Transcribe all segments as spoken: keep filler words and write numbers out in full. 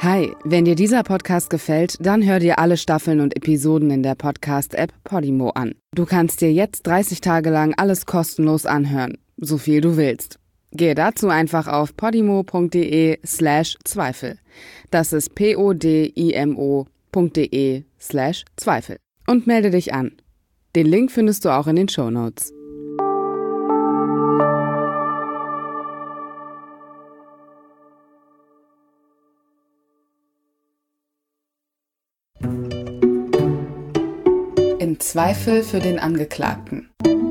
Hi, wenn dir dieser Podcast gefällt, dann hör dir alle Staffeln und Episoden in der Podcast-App Podimo an. Du kannst dir jetzt dreißig Tage lang alles kostenlos anhören, so viel du willst. Gehe dazu einfach auf podimo.de slash Zweifel. Das ist p-o-d-i-m-o.de slash Zweifel. Und melde dich an. Den Link findest du auch in den Shownotes. Im Zweifel für den Angeklagten.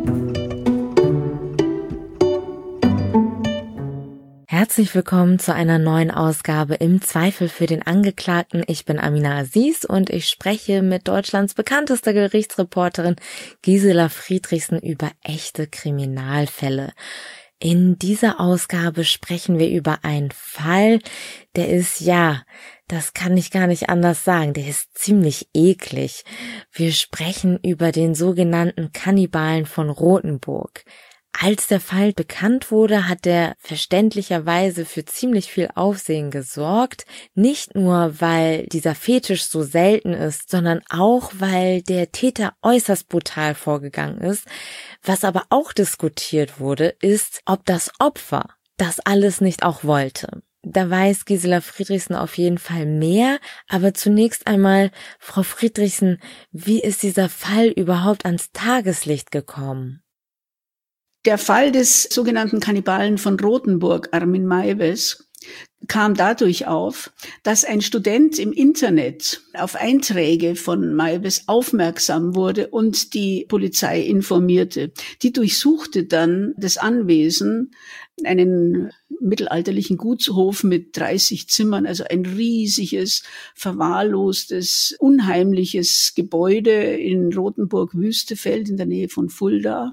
Herzlich willkommen zu einer neuen Ausgabe im Zweifel für den Angeklagten. Ich bin Amina Aziz und ich spreche mit Deutschlands bekanntester Gerichtsreporterin Gisela Friedrichsen über echte Kriminalfälle. In dieser Ausgabe sprechen wir über einen Fall, der ist, ja, das kann ich gar nicht anders sagen, der ist ziemlich eklig. Wir sprechen über den sogenannten Kannibalen von Rothenburg. Als der Fall bekannt wurde, hat er verständlicherweise für ziemlich viel Aufsehen gesorgt. Nicht nur, weil dieser Fetisch so selten ist, sondern auch, weil der Täter äußerst brutal vorgegangen ist. Was aber auch diskutiert wurde, ist, ob das Opfer das alles nicht auch wollte. Da weiß Gisela Friedrichsen auf jeden Fall mehr. Aber zunächst einmal, Frau Friedrichsen, wie ist dieser Fall überhaupt ans Tageslicht gekommen? Der Fall des sogenannten Kannibalen von Rothenburg, Armin Meiwes, kam dadurch auf, dass ein Student im Internet auf Einträge von Meiwes aufmerksam wurde und die Polizei informierte. Die durchsuchte dann das Anwesen, einen mittelalterlichen Gutshof mit dreißig Zimmern, also ein riesiges, verwahrlostes, unheimliches Gebäude in Rothenburg-Wüstefeld in der Nähe von Fulda.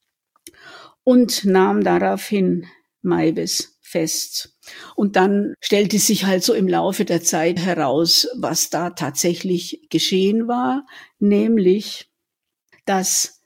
Und nahm daraufhin Meiwes fest. Und dann stellte sich halt so im Laufe der Zeit heraus, was da tatsächlich geschehen war, nämlich, dass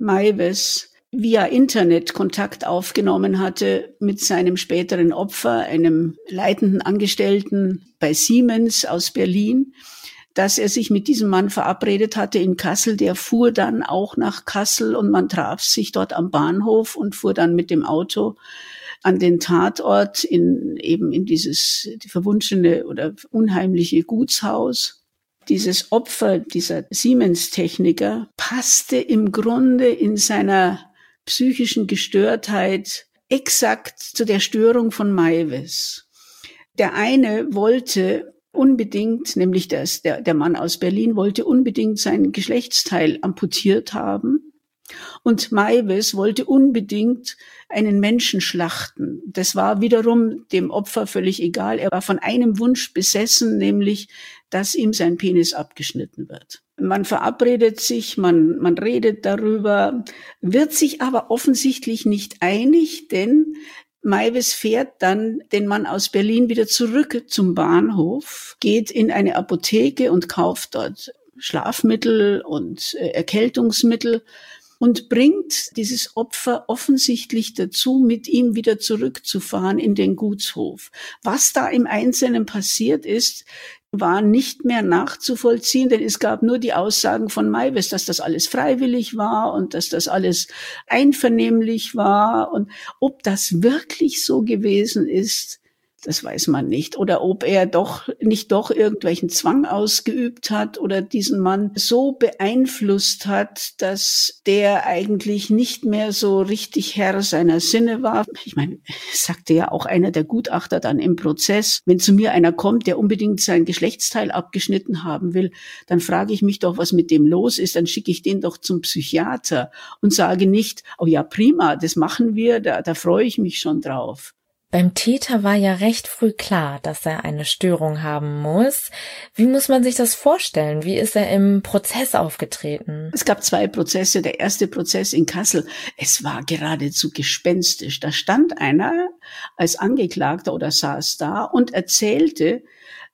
Meiwes via Internet Kontakt aufgenommen hatte mit seinem späteren Opfer, einem leitenden Angestellten bei Siemens aus Berlin, dass er sich mit diesem Mann verabredet hatte in Kassel. Der fuhr dann auch nach Kassel und man traf sich dort am Bahnhof und fuhr dann mit dem Auto an den Tatort in eben in dieses die verwunschene oder unheimliche Gutshaus. Dieses Opfer, dieser Siemens-Techniker, passte im Grunde in seiner psychischen Gestörtheit exakt zu der Störung von Meiwes. Der eine wollte unbedingt, nämlich das, der, der Mann aus Berlin wollte unbedingt sein Geschlechtsteil amputiert haben und Meiwes wollte unbedingt einen Menschen schlachten. Das war wiederum dem Opfer völlig egal. Er war von einem Wunsch besessen, nämlich, dass ihm sein Penis abgeschnitten wird. Man verabredet sich, man, man redet darüber, wird sich aber offensichtlich nicht einig, denn Meiwes fährt dann den Mann aus Berlin wieder zurück zum Bahnhof, geht in eine Apotheke und kauft dort Schlafmittel und äh, Erkältungsmittel und bringt dieses Opfer offensichtlich dazu, mit ihm wieder zurückzufahren in den Gutshof. Was da im Einzelnen passiert ist, war nicht mehr nachzuvollziehen, denn es gab nur die Aussagen von Meiwes, dass das alles freiwillig war und dass das alles einvernehmlich war. Und ob das wirklich so gewesen ist, das weiß man nicht. Oder ob er doch nicht doch irgendwelchen Zwang ausgeübt hat oder diesen Mann so beeinflusst hat, dass der eigentlich nicht mehr so richtig Herr seiner Sinne war. Ich meine, sagte ja auch einer der Gutachter dann im Prozess, wenn zu mir einer kommt, der unbedingt sein Geschlechtsteil abgeschnitten haben will, dann frage ich mich doch, was mit dem los ist. Dann schicke ich den doch zum Psychiater und sage nicht, oh ja, prima, das machen wir, da, da freue ich mich schon drauf. Beim Täter war ja recht früh klar, dass er eine Störung haben muss. Wie muss man sich das vorstellen? Wie ist er im Prozess aufgetreten? Es gab zwei Prozesse. Der erste Prozess in Kassel, es war geradezu gespenstisch. Da stand einer als Angeklagter oder saß da und erzählte,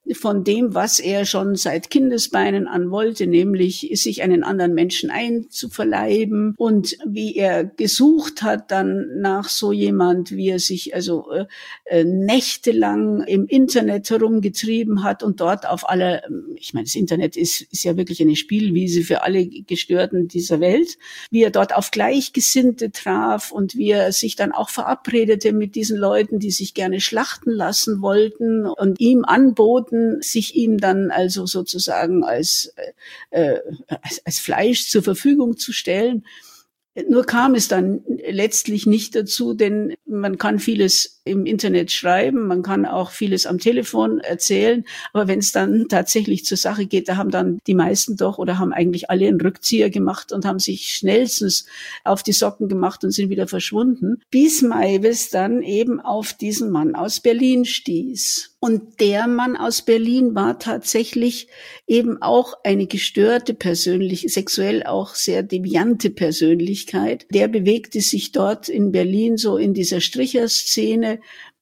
von dem, was er schon seit Kindesbeinen an wollte, nämlich sich einen anderen Menschen einzuverleiben und wie er gesucht hat dann nach so jemand, wie er sich also äh, nächtelang im Internet herumgetrieben hat und dort auf alle, ich meine, das Internet ist, ist ja wirklich eine Spielwiese für alle Gestörten dieser Welt, wie er dort auf Gleichgesinnte traf und wie er sich dann auch verabredete mit diesen Leuten, die sich gerne schlachten lassen wollten und ihm anboten, sich ihm dann also sozusagen als, äh, als, als Fleisch zur Verfügung zu stellen. Nur kam es dann letztlich nicht dazu, denn man kann vieles im Internet schreiben, man kann auch vieles am Telefon erzählen, aber wenn es dann tatsächlich zur Sache geht, da haben dann die meisten doch oder haben eigentlich alle einen Rückzieher gemacht und haben sich schnellstens auf die Socken gemacht und sind wieder verschwunden, bis Meiwes dann eben auf diesen Mann aus Berlin stieß. Und der Mann aus Berlin war tatsächlich eben auch eine gestörte Persönlichkeit, sexuell auch sehr deviante Persönlichkeit. Der bewegte sich dort in Berlin so in dieser Stricherszene,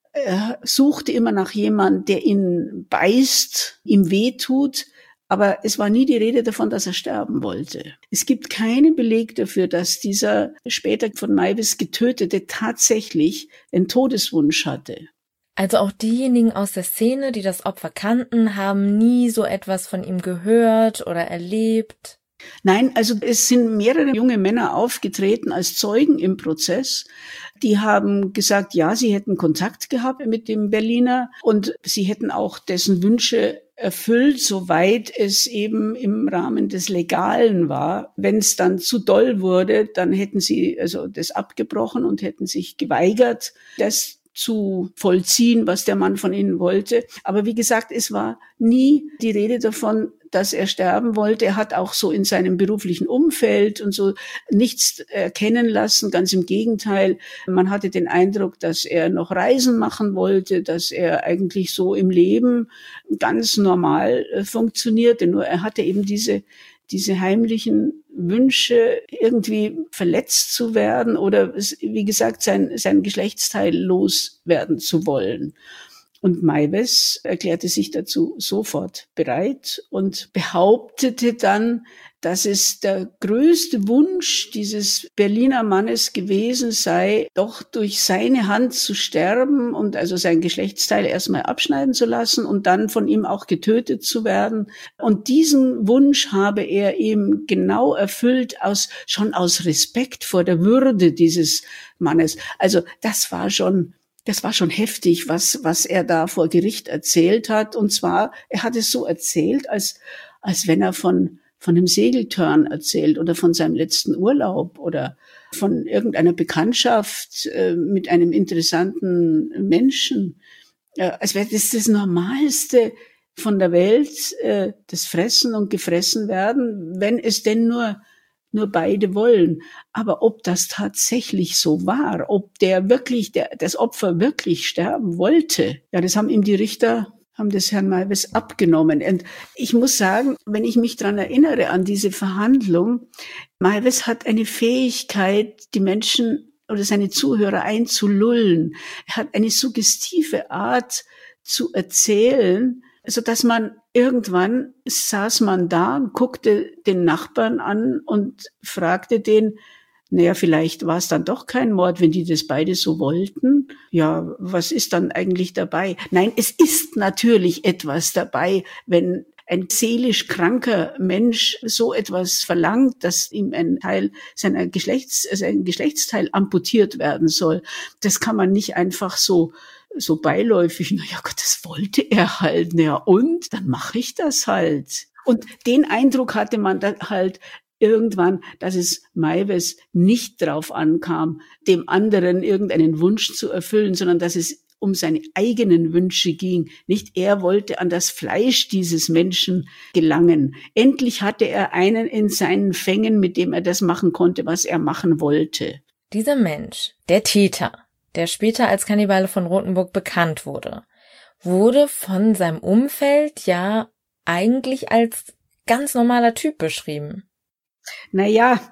er suchte immer nach jemandem, der ihn beißt, ihm wehtut, aber es war nie die Rede davon, dass er sterben wollte. Es gibt keinen Beleg dafür, dass dieser später von Meiwes Getötete tatsächlich einen Todeswunsch hatte. Also auch diejenigen aus der Szene, die das Opfer kannten, haben nie so etwas von ihm gehört oder erlebt? Nein, also es sind mehrere junge Männer aufgetreten als Zeugen im Prozess. Die haben gesagt, ja, sie hätten Kontakt gehabt mit dem Berliner und sie hätten auch dessen Wünsche erfüllt, soweit es eben im Rahmen des Legalen war. Wenn es dann zu doll wurde, dann hätten sie also das abgebrochen und hätten sich geweigert, das zu vollziehen, was der Mann von ihnen wollte. Aber wie gesagt, es war nie die Rede davon, dass er sterben wollte. Er hat auch so in seinem beruflichen Umfeld und so nichts erkennen lassen. Ganz im Gegenteil. Man hatte den Eindruck, dass er noch Reisen machen wollte, dass er eigentlich so im Leben ganz normal funktionierte. Nur er hatte eben diese diese heimlichen Wünsche, irgendwie verletzt zu werden oder, wie gesagt, sein, sein Geschlechtsteil loswerden zu wollen. Und Meiwes erklärte sich dazu sofort bereit und behauptete dann, dass es der größte Wunsch dieses Berliner Mannes gewesen sei, doch durch seine Hand zu sterben und also sein Geschlechtsteil erstmal abschneiden zu lassen und dann von ihm auch getötet zu werden. Und diesen Wunsch habe er eben genau erfüllt, aus, schon aus Respekt vor der Würde dieses Mannes. Also das war schon Das war schon heftig, was, was er da vor Gericht erzählt hat. Und zwar, er hat es so erzählt, als, als wenn er von, von einem Segeltörn erzählt oder von seinem letzten Urlaub oder von irgendeiner Bekanntschaft äh, mit einem interessanten Menschen. Äh, als wäre das das Normalste von der Welt, äh, das Fressen und Gefressen werden, wenn es denn nur nur beide wollen. Aber ob das tatsächlich so war, ob der wirklich, der, das Opfer wirklich sterben wollte, ja, das haben ihm die Richter, haben das Herrn Meiwes abgenommen. Und ich muss sagen, wenn ich mich dran erinnere an diese Verhandlung, Meiwes hat eine Fähigkeit, die Menschen oder seine Zuhörer einzulullen. Er hat eine suggestive Art zu erzählen, so dass man irgendwann saß man da und guckte den Nachbarn an und fragte den, naja, vielleicht war es dann doch kein Mord, wenn die das beide so wollten. Ja, was ist dann eigentlich dabei? Nein, es ist natürlich etwas dabei, wenn ein seelisch kranker Mensch so etwas verlangt, dass ihm ein Teil seiner Geschlechts, also ein Geschlechtsteil amputiert werden soll. Das kann man nicht einfach so so beiläufig, na ja Gott, das wollte er halt, na ja, und dann mache ich das halt. Und den Eindruck hatte man dann halt irgendwann, dass es Meiwes nicht drauf ankam, dem anderen irgendeinen Wunsch zu erfüllen, sondern dass es um seine eigenen Wünsche ging. Nicht er wollte an das Fleisch dieses Menschen gelangen. Endlich hatte er einen in seinen Fängen, mit dem er das machen konnte, was er machen wollte. Dieser Mensch, der Täter, der später als Kannibale von Rothenburg bekannt wurde, wurde von seinem Umfeld ja eigentlich als ganz normaler Typ beschrieben. Naja,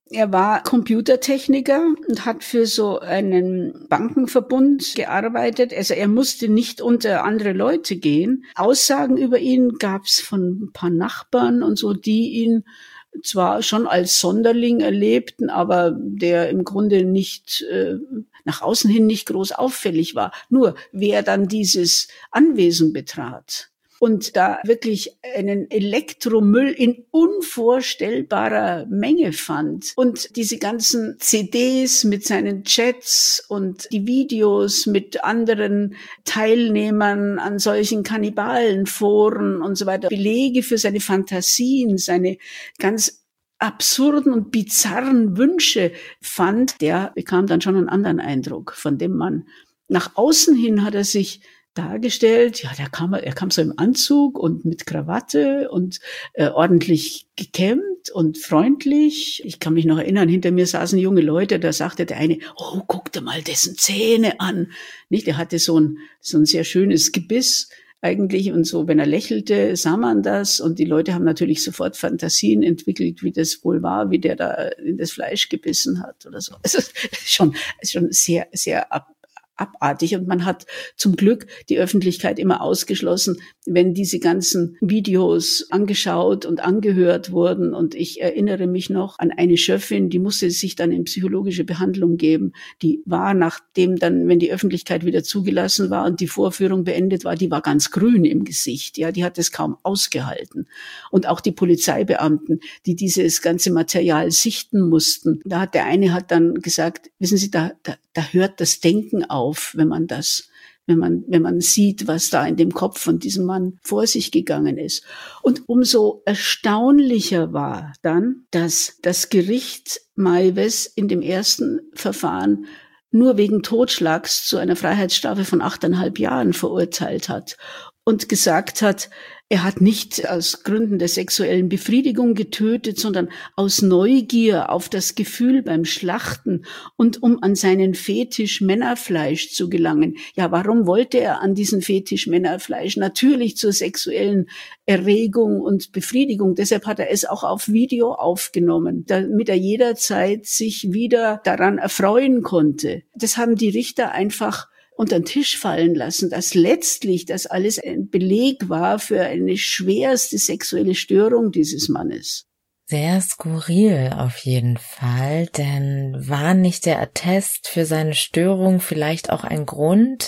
Er war Computertechniker und hat für so einen Bankenverbund gearbeitet. Also er musste nicht unter andere Leute gehen. Aussagen über ihn gab es von ein paar Nachbarn und so, die ihn zwar schon als Sonderling erlebten, aber der im Grunde nicht äh, nach außen hin nicht groß auffällig war. Nur wer dann dieses Anwesen betrat und da wirklich einen Elektromüll in unvorstellbarer Menge fand und diese ganzen C Ds mit seinen Chats und die Videos mit anderen Teilnehmern an solchen Kannibalenforen und so weiter, Belege für seine Fantasien, seine ganz absurden und bizarren Wünsche fand, der bekam dann schon einen anderen Eindruck von dem Mann. Nach außen hin hat er sich dargestellt, ja, der kam, er kam so im Anzug und mit Krawatte und äh, ordentlich gekämmt und freundlich. Ich kann mich noch erinnern, hinter mir saßen junge Leute, da sagte der eine, oh, guck dir mal dessen Zähne an. Nicht, der hatte so ein, so ein sehr schönes Gebiss eigentlich und so, wenn er lächelte, sah man das und die Leute haben natürlich sofort Fantasien entwickelt, wie das wohl war, wie der da in das Fleisch gebissen hat oder so. Also schon, schon sehr, sehr ab, abartig und man hat zum Glück die Öffentlichkeit immer ausgeschlossen, wenn diese ganzen Videos angeschaut und angehört wurden. Und ich erinnere mich noch an eine Schöffin, die musste sich dann in psychologische Behandlung geben. Die war, nachdem dann, wenn die Öffentlichkeit wieder zugelassen war und die Vorführung beendet war, die war ganz grün im Gesicht. Ja, die hat es kaum ausgehalten. Und auch die Polizeibeamten, die dieses ganze Material sichten mussten. Da hat der eine hat dann gesagt, wissen Sie, da, da, da hört das Denken auf, wenn man das, wenn man, wenn man sieht, was da in dem Kopf von diesem Mann vor sich gegangen ist. Und umso erstaunlicher war dann, dass das Gericht Maives in dem ersten Verfahren nur wegen Totschlags zu einer Freiheitsstrafe von achteinhalb Jahren verurteilt hat und gesagt hat, er hat nicht aus Gründen der sexuellen Befriedigung getötet, sondern aus Neugier auf das Gefühl beim Schlachten und um an seinen Fetisch Männerfleisch zu gelangen. Ja, warum wollte er an diesen Fetisch Männerfleisch? Natürlich zur sexuellen Erregung und Befriedigung. Deshalb hat er es auch auf Video aufgenommen, damit er jederzeit sich wieder daran erfreuen konnte. Das haben die Richter einfach unter den Tisch fallen lassen, dass letztlich das alles ein Beleg war für eine schwerste sexuelle Störung dieses Mannes. Sehr skurril auf jeden Fall, denn war nicht der Attest für seine Störung vielleicht auch ein Grund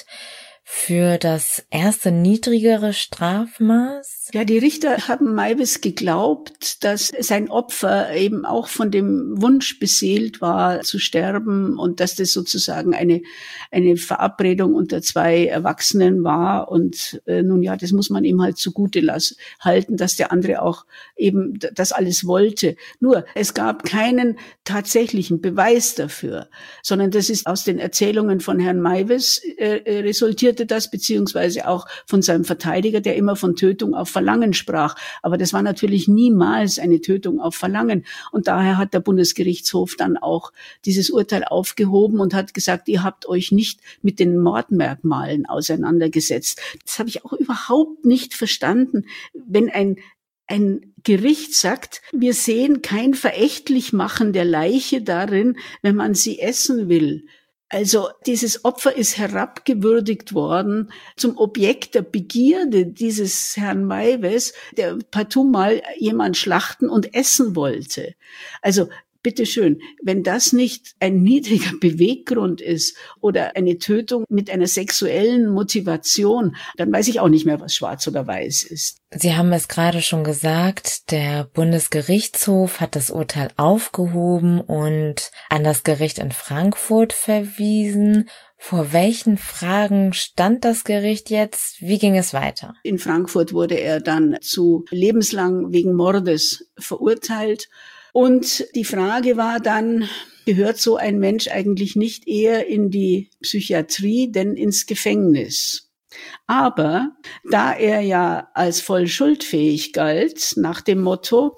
für das erste niedrigere Strafmaß? Ja, die Richter haben Maives geglaubt, dass sein Opfer eben auch von dem Wunsch beseelt war, zu sterben und dass das sozusagen eine eine Verabredung unter zwei Erwachsenen war. Und äh, nun ja, das muss man ihm halt zugute lassen, halten, dass der andere auch eben das alles wollte. Nur, es gab keinen tatsächlichen Beweis dafür, sondern das ist aus den Erzählungen von Herrn Maives äh, resultierte das, beziehungsweise auch von seinem Verteidiger, der immer von Tötung auf Verlangen sprach. Aber das war natürlich niemals eine Tötung auf Verlangen. Und daher hat der Bundesgerichtshof dann auch dieses Urteil aufgehoben und hat gesagt, ihr habt euch nicht mit den Mordmerkmalen auseinandergesetzt. Das habe ich auch überhaupt nicht verstanden, wenn ein ein Gericht sagt, wir sehen kein Verächtlichmachen der Leiche darin, wenn man sie essen will. Also dieses Opfer ist herabgewürdigt worden zum Objekt der Begierde dieses Herrn Maives, der partout mal jemand schlachten und essen wollte. Also bitteschön, wenn das nicht ein niedriger Beweggrund ist oder eine Tötung mit einer sexuellen Motivation, dann weiß ich auch nicht mehr, was schwarz oder weiß ist. Sie haben es gerade schon gesagt, der Bundesgerichtshof hat das Urteil aufgehoben und an das Gericht in Frankfurt verwiesen. Vor welchen Fragen stand das Gericht jetzt? Wie ging es weiter? In Frankfurt wurde er dann zu lebenslang wegen Mordes verurteilt. Und die Frage war dann, gehört so ein Mensch eigentlich nicht eher in die Psychiatrie, denn ins Gefängnis? Aber da er ja als voll schuldfähig galt, nach dem Motto,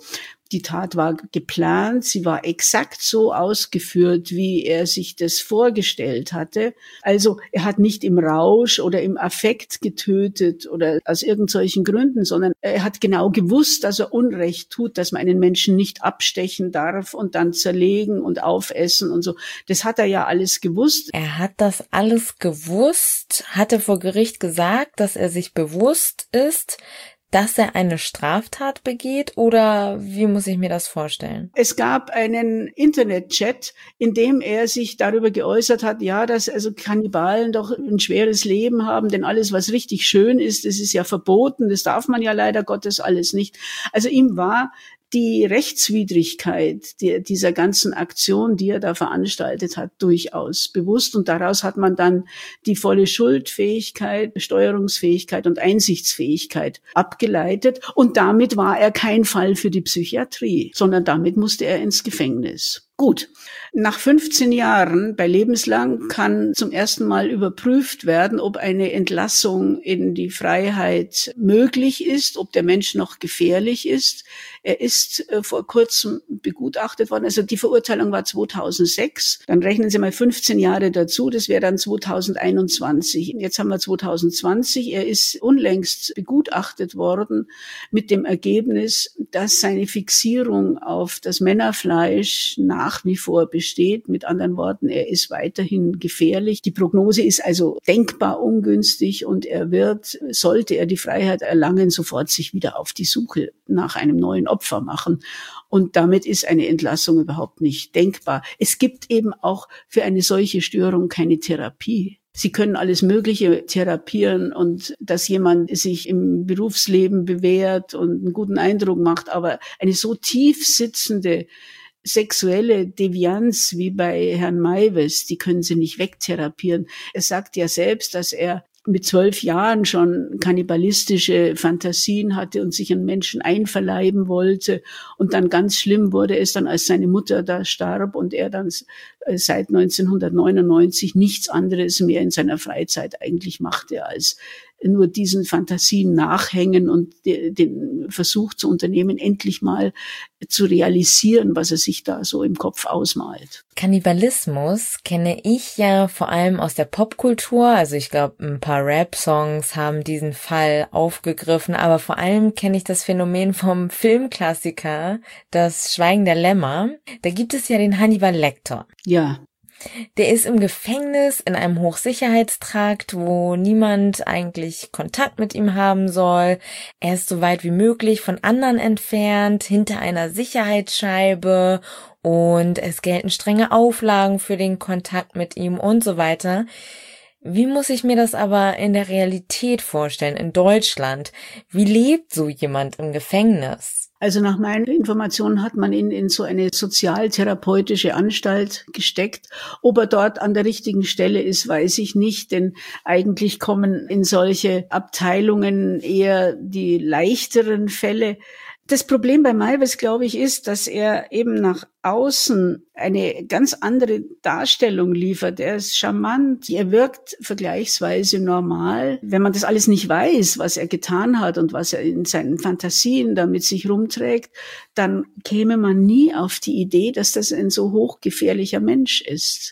Die Tat war geplant, sie war exakt so ausgeführt, wie er sich das vorgestellt hatte. Also er hat nicht im Rausch oder im Affekt getötet oder aus irgendwelchen Gründen, sondern er hat genau gewusst, dass er Unrecht tut, dass man einen Menschen nicht abstechen darf und dann zerlegen und aufessen und so. Das hat er ja alles gewusst. Er hat das alles gewusst, hatte vor Gericht gesagt, dass er sich bewusst ist, dass er eine Straftat begeht, oder wie muss ich mir das vorstellen? Es gab einen Internetchat, in dem er sich darüber geäußert hat, ja, dass also Kannibalen doch ein schweres Leben haben, denn alles, was richtig schön ist, das ist ja verboten, das darf man ja leider Gottes alles nicht. Also ihm war die Rechtswidrigkeit die, dieser ganzen Aktion, die er da veranstaltet hat, durchaus bewusst. Und daraus hat man dann die volle Schuldfähigkeit, Steuerungsfähigkeit und Einsichtsfähigkeit abgeleitet. Und damit war er kein Fall für die Psychiatrie, sondern damit musste er ins Gefängnis. Gut, nach fünfzehn Jahren bei lebenslang kann zum ersten Mal überprüft werden, ob eine Entlassung in die Freiheit möglich ist, ob der Mensch noch gefährlich ist. Er ist äh, vor kurzem begutachtet worden. Also die Verurteilung war zweitausendsechs. Dann rechnen Sie mal fünfzehn Jahre dazu. Das wäre dann zweitausendeinundzwanzig. Jetzt haben wir zweitausendzwanzig. Er ist unlängst begutachtet worden mit dem Ergebnis, dass seine Fixierung auf das Männerfleisch nach wie vor besteht. Mit anderen Worten, er ist weiterhin gefährlich. Die Prognose ist also denkbar ungünstig und er wird, sollte er die Freiheit erlangen, sofort sich wieder auf die Suche nach einem neuen Opfer machen. Und damit ist eine Entlassung überhaupt nicht denkbar. Es gibt eben auch für eine solche Störung keine Therapie. Sie können alles Mögliche therapieren und dass jemand sich im Berufsleben bewährt und einen guten Eindruck macht, aber eine so tief sitzende sexuelle Devianz wie bei Herrn Meiwes, die können Sie nicht wegtherapieren. Er sagt ja selbst, dass er mit zwölf Jahren schon kannibalistische Fantasien hatte und sich an Menschen einverleiben wollte. Und dann ganz schlimm wurde es dann, als seine Mutter da starb und er dann seit neunzehnhundertneunundneunzig nichts anderes mehr in seiner Freizeit eigentlich machte, als nur diesen Fantasien nachhängen und den Versuch zu unternehmen, endlich mal zu realisieren, was er sich da so im Kopf ausmalt. Kannibalismus kenne ich ja vor allem aus der Popkultur. Also ich glaube, ein paar Rap-Songs haben diesen Fall aufgegriffen, aber vor allem kenne ich das Phänomen vom Filmklassiker Das Schweigen der Lämmer. Da gibt es ja den Hannibal Lecter. Ja. Der ist im Gefängnis in einem Hochsicherheitstrakt, wo niemand eigentlich Kontakt mit ihm haben soll. Er ist so weit wie möglich von anderen entfernt, hinter einer Sicherheitsscheibe, und es gelten strenge Auflagen für den Kontakt mit ihm und so weiter. Wie muss ich mir das aber in der Realität vorstellen, in Deutschland? Wie lebt so jemand im Gefängnis? Also nach meinen Informationen hat man ihn in so eine sozialtherapeutische Anstalt gesteckt. Ob er dort an der richtigen Stelle ist, weiß ich nicht, denn eigentlich kommen in solche Abteilungen eher die leichteren Fälle. Das Problem bei Meiwes, glaube ich, ist, dass er eben nach außen eine ganz andere Darstellung liefert. Er ist charmant, er wirkt vergleichsweise normal. Wenn man das alles nicht weiß, was er getan hat und was er in seinen Fantasien da mit sich rumträgt, dann käme man nie auf die Idee, dass das ein so hochgefährlicher Mensch ist.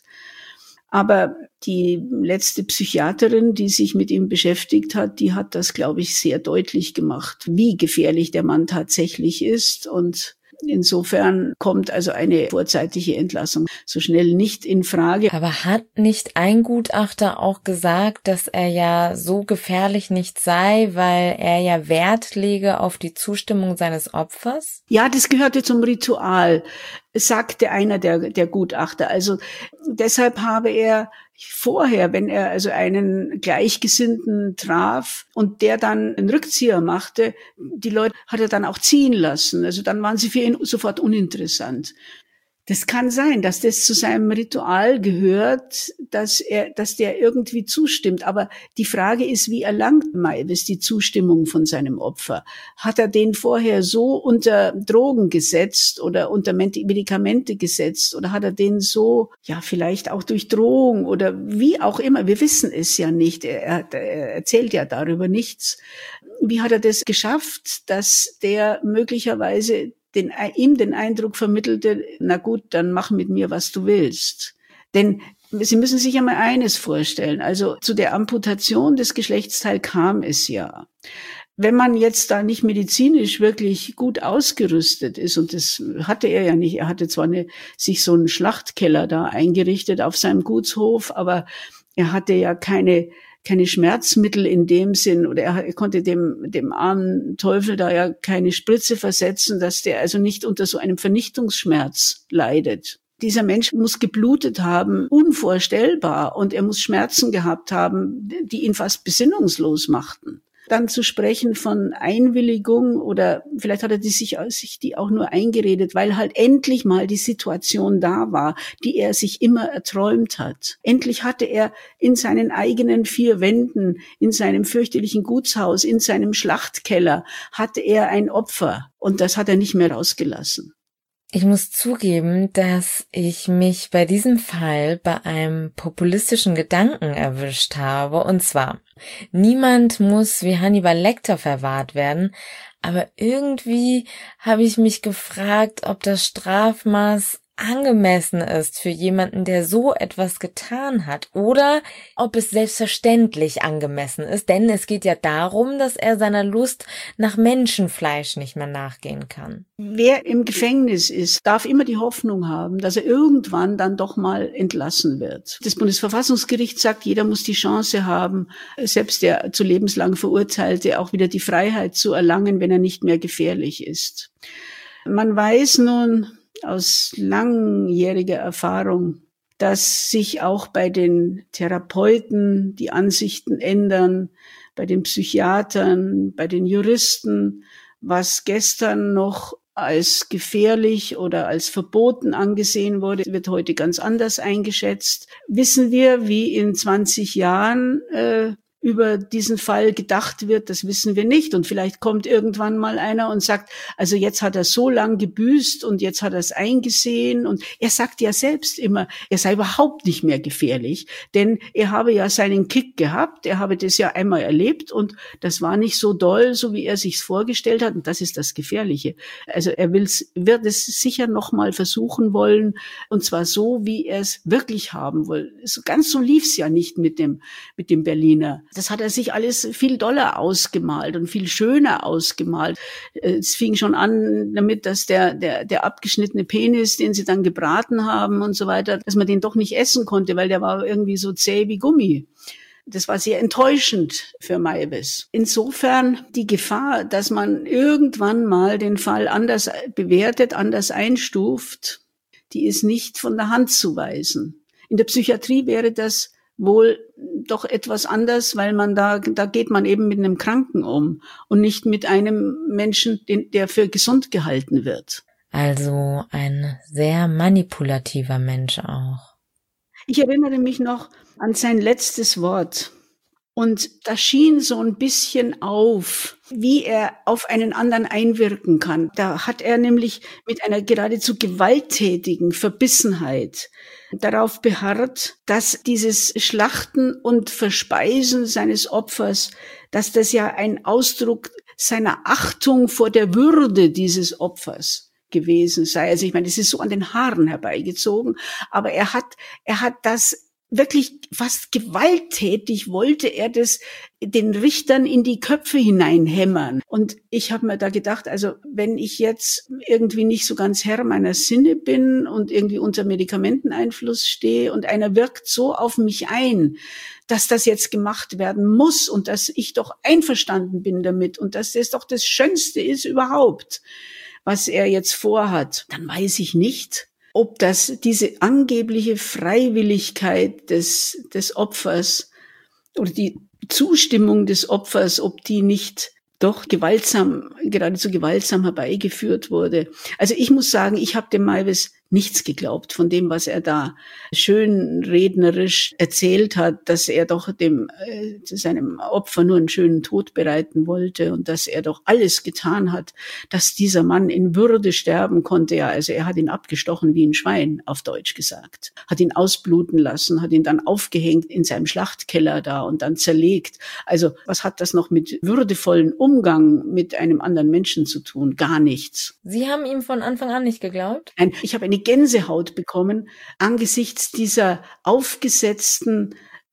Aber die letzte Psychiaterin, die sich mit ihm beschäftigt hat, die hat das, glaube ich, sehr deutlich gemacht, wie gefährlich der Mann tatsächlich ist. Und insofern kommt also eine vorzeitige Entlassung so schnell nicht in Frage. Aber hat nicht ein Gutachter auch gesagt, dass er ja so gefährlich nicht sei, weil er ja Wert lege auf die Zustimmung seines Opfers? Ja, das gehörte zum Ritual, sagte einer der, der Gutachter. Also deshalb habe er vorher, wenn er also einen Gleichgesinnten traf und der dann einen Rückzieher machte, die Leute hat er dann auch ziehen lassen. Also dann waren sie für ihn sofort uninteressant. Das kann sein, dass das zu seinem Ritual gehört, dass er, dass der irgendwie zustimmt. Aber die Frage ist, wie erlangt Meiwes die Zustimmung von seinem Opfer? Hat er den vorher so unter Drogen gesetzt oder unter Medikamente gesetzt? Oder hat er den so, ja, vielleicht auch durch Drohung oder wie auch immer? Wir wissen es ja nicht. Er, er, er erzählt ja darüber nichts. Wie hat er das geschafft, dass der möglicherweise den, ihm den Eindruck vermittelte, na gut, dann mach mit mir, was du willst. Denn Sie müssen sich einmal eines vorstellen, also zu der Amputation des Geschlechtsteils kam es ja. Wenn man jetzt da nicht medizinisch wirklich gut ausgerüstet ist, und das hatte er ja nicht, er hatte zwar eine, sich so einen Schlachtkeller da eingerichtet auf seinem Gutshof, aber er hatte ja keine keine Schmerzmittel in dem Sinn, oder er, er konnte dem dem armen Teufel da ja keine Spritze versetzen, dass der also nicht unter so einem Vernichtungsschmerz leidet. Dieser Mensch muss geblutet haben, unvorstellbar, und er muss Schmerzen gehabt haben, die ihn fast besinnungslos machten. Dann zu sprechen von Einwilligung, oder vielleicht hat er die sich, sich die auch nur eingeredet, weil halt endlich mal die Situation da war, die er sich immer erträumt hat. Endlich hatte er in seinen eigenen vier Wänden, in seinem fürchterlichen Gutshaus, in seinem Schlachtkeller, hatte er ein Opfer, und das hat er nicht mehr rausgelassen. Ich muss zugeben, dass ich mich bei diesem Fall bei einem populistischen Gedanken erwischt habe, und zwar: Niemand muss wie Hannibal Lecter verwahrt werden, aber irgendwie habe ich mich gefragt, ob das Strafmaß angemessen ist für jemanden, der so etwas getan hat, oder ob es selbstverständlich angemessen ist, denn es geht ja darum, dass er seiner Lust nach Menschenfleisch nicht mehr nachgehen kann. Wer im Gefängnis ist, darf immer die Hoffnung haben, dass er irgendwann dann doch mal entlassen wird. Das Bundesverfassungsgericht sagt, jeder muss die Chance haben, selbst der zu lebenslang Verurteilte auch wieder die Freiheit zu erlangen, wenn er nicht mehr gefährlich ist. Man weiß nun aus langjähriger Erfahrung, dass sich auch bei den Therapeuten die Ansichten ändern, bei den Psychiatern, bei den Juristen. Was gestern noch als gefährlich oder als verboten angesehen wurde, wird heute ganz anders eingeschätzt. Wissen wir, wie in zwanzig Jahren äh, über diesen Fall gedacht wird, das wissen wir nicht. Und vielleicht kommt irgendwann mal einer und sagt, also jetzt hat er so lang gebüßt und jetzt hat er es eingesehen. Und er sagt ja selbst immer, er sei überhaupt nicht mehr gefährlich, denn er habe ja seinen Kick gehabt, er habe das ja einmal erlebt und das war nicht so doll, so wie er sich's vorgestellt hat. Und das ist das Gefährliche. Also er will's, wird es sicher noch mal versuchen wollen, und zwar so, wie er es wirklich haben will. So, ganz so lief's ja nicht mit dem mit dem Berliner. Das hat er sich alles viel doller ausgemalt und viel schöner ausgemalt. Es fing schon an damit, dass der, der, der abgeschnittene Penis, den sie dann gebraten haben und so weiter, dass man den doch nicht essen konnte, weil der war irgendwie so zäh wie Gummi. Das war sehr enttäuschend für Meiwes. Insofern die Gefahr, dass man irgendwann mal den Fall anders bewertet, anders einstuft, die ist nicht von der Hand zu weisen. In der Psychiatrie wäre das wohl doch etwas anders, weil man da, da geht man eben mit einem Kranken um und nicht mit einem Menschen, den, der für gesund gehalten wird. Also ein sehr manipulativer Mensch auch. Ich erinnere mich noch an sein letztes Wort. Und da schien so ein bisschen auf, wie er auf einen anderen einwirken kann. Da hat er nämlich mit einer geradezu gewalttätigen Verbissenheit darauf beharrt, dass dieses Schlachten und Verspeisen seines Opfers, dass das ja ein Ausdruck seiner Achtung vor der Würde dieses Opfers gewesen sei. Also ich meine, das ist so an den Haaren herbeigezogen, aber er hat, er hat das wirklich fast gewalttätig, wollte er das den Richtern in die Köpfe hineinhämmern. Und ich habe mir da gedacht, also wenn ich jetzt irgendwie nicht so ganz Herr meiner Sinne bin und irgendwie unter Medikamenteneinfluss stehe und einer wirkt so auf mich ein, dass das jetzt gemacht werden muss und dass ich doch einverstanden bin damit und dass das doch das Schönste ist überhaupt, was er jetzt vorhat, dann weiß ich nicht, ob das diese angebliche Freiwilligkeit des, des Opfers oder die Zustimmung des Opfers, ob die nicht doch gewaltsam, geradezu gewaltsam herbeigeführt wurde. Also ich muss sagen, ich habe dem Meiwes nichts geglaubt von dem, was er da schön rednerisch erzählt hat, dass er doch dem äh, seinem Opfer nur einen schönen Tod bereiten wollte und dass er doch alles getan hat, dass dieser Mann in Würde sterben konnte. Ja, also er hat ihn abgestochen wie ein Schwein, auf Deutsch gesagt, hat ihn ausbluten lassen, hat ihn dann aufgehängt in seinem Schlachtkeller da und dann zerlegt. Also was hat das noch mit würdevollen Umgang mit einem anderen Menschen zu tun? Gar nichts. Sie haben ihm von Anfang an nicht geglaubt? Nein, ich habe eine Gänsehaut bekommen angesichts dieser aufgesetzten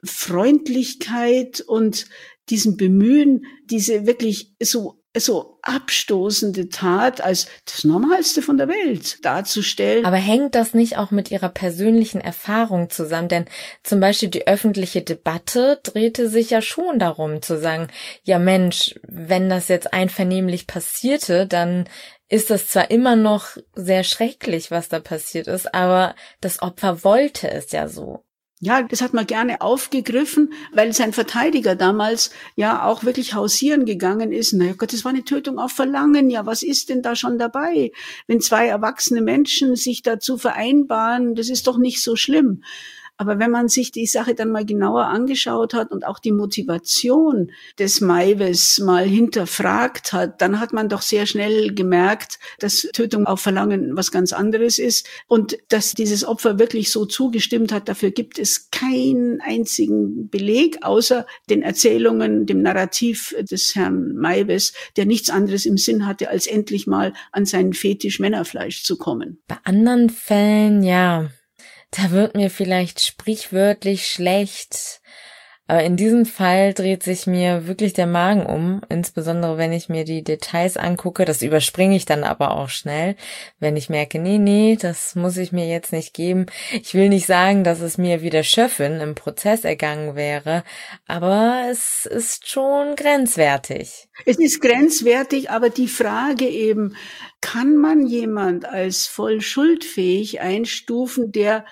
Freundlichkeit und diesem Bemühen, diese wirklich so so abstoßende Tat als das Normalste von der Welt darzustellen. Aber hängt das nicht auch mit Ihrer persönlichen Erfahrung zusammen? Denn zum Beispiel die öffentliche Debatte drehte sich ja schon darum zu sagen, ja Mensch, wenn das jetzt einvernehmlich passierte, dann ist das zwar immer noch sehr schrecklich, was da passiert ist, aber das Opfer wollte es ja so. Ja, das hat man gerne aufgegriffen, weil sein Verteidiger damals ja auch wirklich hausieren gegangen ist. Na ja Gott, das war eine Tötung auf Verlangen. Ja, was ist denn da schon dabei? Wenn zwei erwachsene Menschen sich dazu vereinbaren, das ist doch nicht so schlimm. Aber wenn man sich die Sache dann mal genauer angeschaut hat und auch die Motivation des Maives mal hinterfragt hat, dann hat man doch sehr schnell gemerkt, dass Tötung auf Verlangen was ganz anderes ist und dass dieses Opfer wirklich so zugestimmt hat. Dafür gibt es keinen einzigen Beleg, außer den Erzählungen, dem Narrativ des Herrn Maives, der nichts anderes im Sinn hatte, als endlich mal an seinen Fetisch Männerfleisch zu kommen. Bei anderen Fällen, ja, da wird mir vielleicht sprichwörtlich schlecht, aber in diesem Fall dreht sich mir wirklich der Magen um, insbesondere wenn ich mir die Details angucke. Das überspringe ich dann aber auch schnell, wenn ich merke, nee, nee, das muss ich mir jetzt nicht geben. Ich will nicht sagen, dass es mir wie der Schöffin im Prozess ergangen wäre, aber es ist schon grenzwertig. Es ist grenzwertig, aber die Frage eben, kann man jemand als voll schuldfähig einstufen, der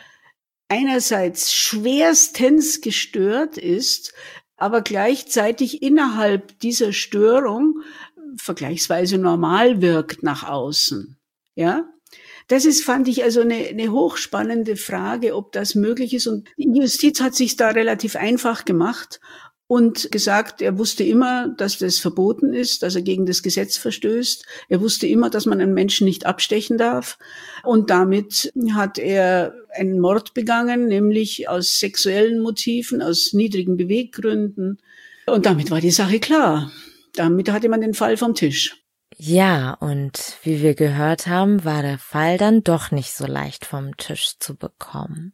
einerseits schwerstens gestört ist, aber gleichzeitig innerhalb dieser Störung vergleichsweise normal wirkt nach außen, ja? Das ist, fand ich, also eine, eine hochspannende Frage, ob das möglich ist. Und die Justiz hat sich da relativ einfach gemacht und gesagt, er wusste immer, dass das verboten ist, dass er gegen das Gesetz verstößt. Er wusste immer, dass man einen Menschen nicht abstechen darf. Und damit hat er einen Mord begangen, nämlich aus sexuellen Motiven, aus niedrigen Beweggründen. Und damit war die Sache klar. Damit hatte man den Fall vom Tisch. Ja, und wie wir gehört haben, war der Fall dann doch nicht so leicht vom Tisch zu bekommen.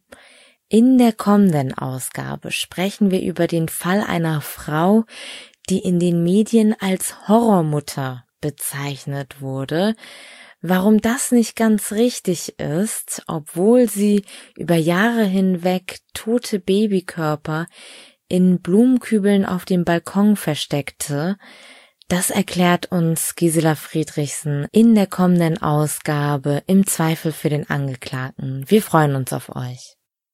In der kommenden Ausgabe sprechen wir über den Fall einer Frau, die in den Medien als Horrormutter bezeichnet wurde. Warum das nicht ganz richtig ist, obwohl sie über Jahre hinweg tote Babykörper in Blumenkübeln auf dem Balkon versteckte, das erklärt uns Gisela Friedrichsen in der kommenden Ausgabe im Zweifel für den Angeklagten. Wir freuen uns auf euch.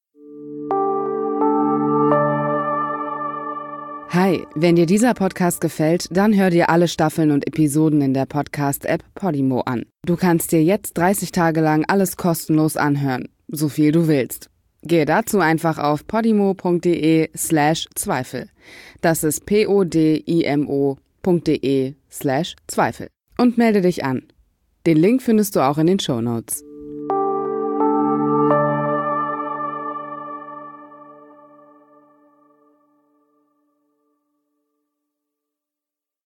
Hi, wenn dir dieser Podcast gefällt, dann hör dir alle Staffeln und Episoden in der Podcast-App Podimo an. Du kannst dir jetzt dreißig Tage lang alles kostenlos anhören, so viel du willst. Gehe dazu einfach auf podimo.de slash Zweifel. Das ist podimo.de slash Zweifel. Und melde dich an. Den Link findest du auch in den Shownotes.